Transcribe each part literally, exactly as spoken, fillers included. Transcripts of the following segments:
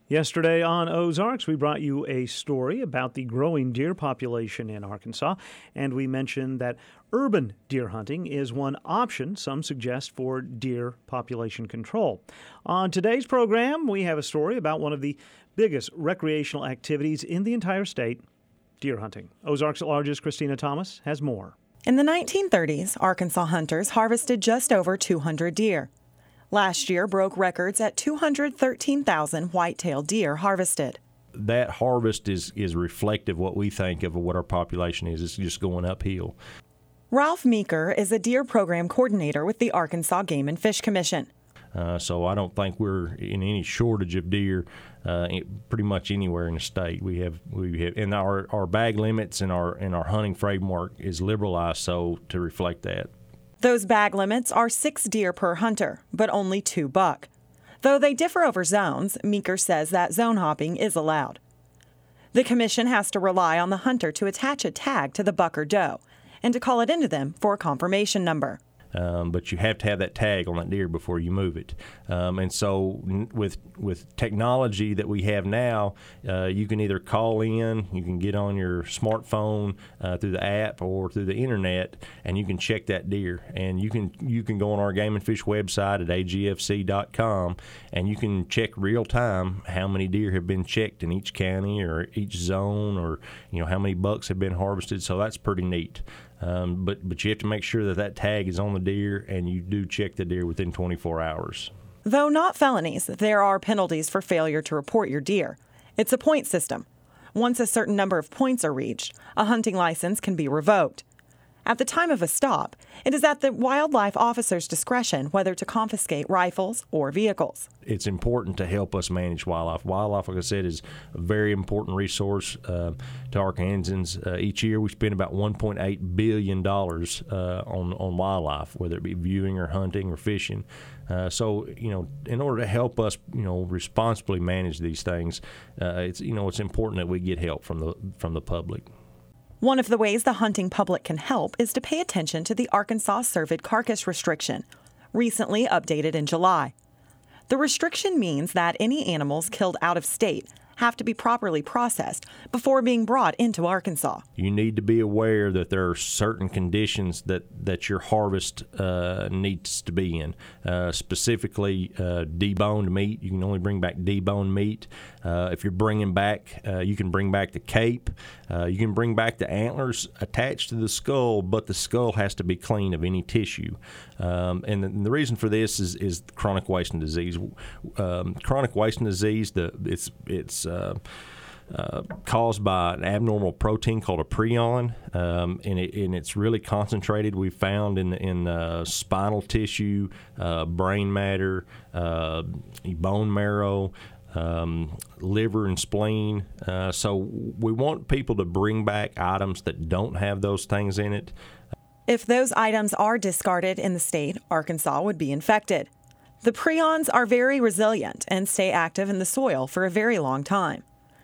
Yesterday on Ozarks, we brought you a story about the growing deer population in Arkansas, and we mentioned that urban deer hunting is one option some suggest for deer population control. On today's program, we have a story about one of the biggest recreational activities in the entire state, deer hunting. Ozarks at Large's Christina Thomas has more. In the nineteen thirties, Arkansas hunters harvested just over two hundred deer. Last year broke records at two hundred thirteen thousand white-tailed deer harvested. That harvest is, is reflective of what we think of what our population is. It's just going uphill. Ralph Meeker is a deer program coordinator with the Arkansas Game and Fish Commission. Uh, so I don't think we're in any shortage of deer uh, pretty much anywhere in the state. We have we have and our, our bag limits and our and our hunting framework is liberalized so to reflect that. Those bag limits are six deer per hunter, but only two buck. Though they differ over zones, Meeker says that zone hopping is allowed. The commission has to rely on the hunter to attach a tag to the buck or doe and to call it into them for a confirmation number. Um, but you have to have that tag on that deer before you move it. Um, and so n- with with technology that we have now, uh, you can either call in, you can get on your smartphone uh, through the app or through the internet, and you can check that deer. And you can you can go on our Game and Fish website at A G F C dot com, and you can check real time how many deer have been checked in each county or each zone, or you know how many bucks have been harvested. So that's pretty neat. Um, but but you have to make sure that that tag is on the deer, and you do check the deer within twenty-four hours. Though not felonies, there are penalties for failure to report your deer. It's a point system. Once a certain number of points are reached, a hunting license can be revoked. At the time of a stop, it is at the wildlife officer's discretion whether to confiscate rifles or vehicles. It's important to help us manage wildlife. Wildlife, like I said, is a very important resource uh, to Arkansans. Uh, each year we spend about one point eight billion dollars uh, on, on wildlife, whether it be viewing or hunting or fishing. Uh, so, you know, in order to help us, you know, responsibly manage these things, uh, it's, you know, it's important that we get help from the from the public. One of the ways the hunting public can help is to pay attention to the Arkansas cervid carcass restriction, recently updated in July. The restriction means that any animals killed out of state have to be properly processed before being brought into Arkansas. You need to be aware that there are certain conditions that, that your harvest uh, needs to be in. Uh, specifically, uh, deboned meat. You can only bring back deboned meat. Uh, if you're bringing back, uh, you can bring back the cape. Uh, you can bring back the antlers attached to the skull, but the skull has to be clean of any tissue. Um, and, the, and the reason for this is, is chronic wasting disease. Um, chronic wasting disease, the, it's it's uh, uh, caused by an abnormal protein called a prion, um, and, it, and it's really concentrated. We found in in uh, spinal tissue, uh, brain matter, uh, bone marrow. Um, liver and spleen. Uh, so we want people to bring back items that don't have those things in it. If those items are discarded in the state, Arkansas would be infected. The prions are very resilient and stay active in the soil for a very long time.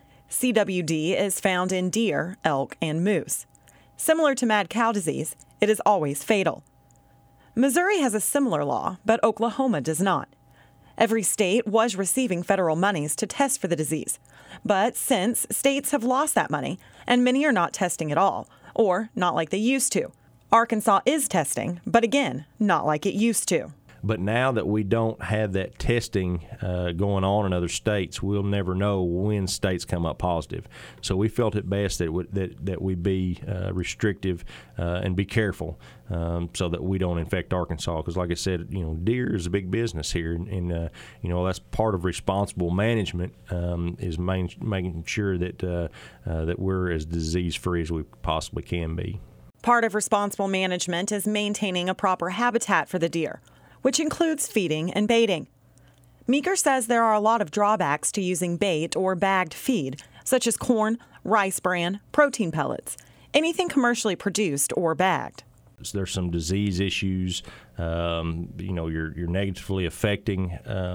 C W D is found in deer, elk, and moose. Similar to mad cow disease, it is always fatal. Missouri has a similar law, but Oklahoma does not. Every state was receiving federal monies to test for the disease. But since states have lost that money, and many are not testing at all, or not like they used to. Arkansas is testing, but again, not like it used to. But now that we don't have that testing uh, going on in other states, we'll never know when states come up positive. So we felt it best that we, that, that we be uh, restrictive uh, and be careful um, so that we don't infect Arkansas. Because like I said, you know, deer is a big business here, and, and uh, you know that's part of responsible management um, is main, making sure that uh, uh, that we're as disease free as we possibly can be. Part of responsible management is maintaining a proper habitat for the deer, which includes feeding and baiting. Meeker says there are a lot of drawbacks to using bait or bagged feed, such as corn, rice bran, protein pellets, anything commercially produced or bagged. There's some disease issues. Um, you know, you're you're negatively affecting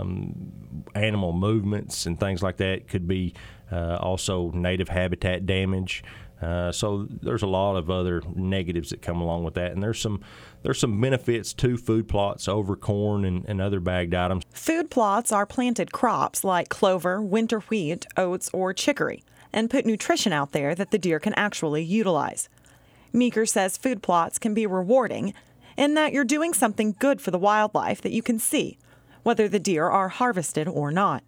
um, animal movements and things like that. Could be uh, also native habitat damage. Uh, so there's a lot of other negatives that come along with that, and there's some there's some benefits to food plots over corn and, and other bagged items. Food plots are planted crops like clover, winter wheat, oats, or chicory, and put nutrition out there that the deer can actually utilize. Meeker says food plots can be rewarding in that you're doing something good for the wildlife that you can see, whether the deer are harvested or not.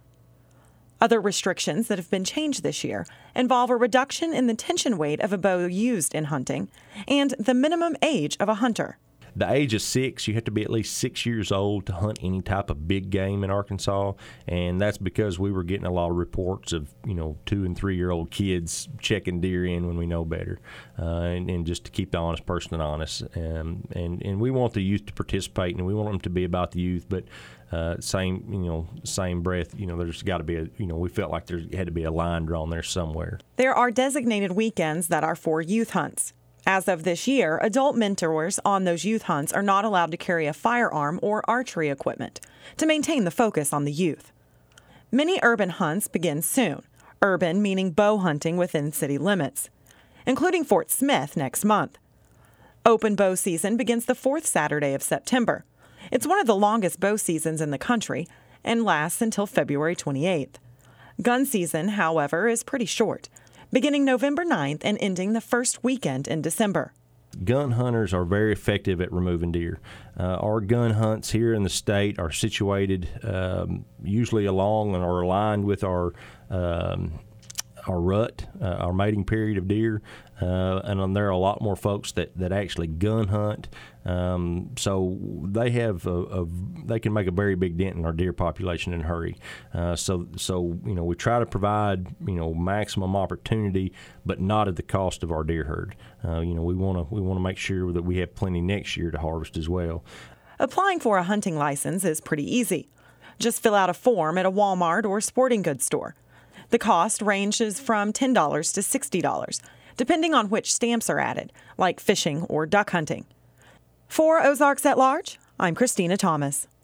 Other restrictions that have been changed this year involve a reduction in the tension weight of a bow used in hunting and the minimum age of a hunter. The age of six, you have to be at least six years old to hunt any type of big game in Arkansas, and that's because we were getting a lot of reports of, you know, two and three year old kids checking deer in when we know better, uh, and, and just to keep the honest person honest. Um, and and we want the youth to participate, and we want them to be about the youth, but uh, same you know same breath, you know, there's got to be a you know we felt like there had to be a line drawn there somewhere. There are designated weekends that are for youth hunts. As of this year, adult mentors on those youth hunts are not allowed to carry a firearm or archery equipment to maintain the focus on the youth. Many urban hunts begin soon, urban meaning bow hunting within city limits, including Fort Smith next month. Open bow season begins the fourth Saturday of September. It's one of the longest bow seasons in the country and lasts until February twenty-eighth. Gun season, however, is pretty short, beginning November ninth and ending the first weekend in December. Gun hunters are very effective at removing deer. Uh, our gun hunts here in the state are situated um, usually along or aligned with our um, our rut, uh, our mating period of deer, uh, and there are a lot more folks that, that actually gun hunt. Um, so they have a, a, they can make a very big dent in our deer population in a hurry. Uh, so so you know we try to provide you know maximum opportunity, but not at the cost of our deer herd. Uh, you know we want to we want to make sure that we have plenty next year to harvest as well. Applying for a hunting license is pretty easy. Just fill out a form at a Walmart or sporting goods store. The cost ranges from ten dollars to sixty dollars, depending on which stamps are added, like fishing or duck hunting. For Ozarks at Large, I'm Christina Thomas.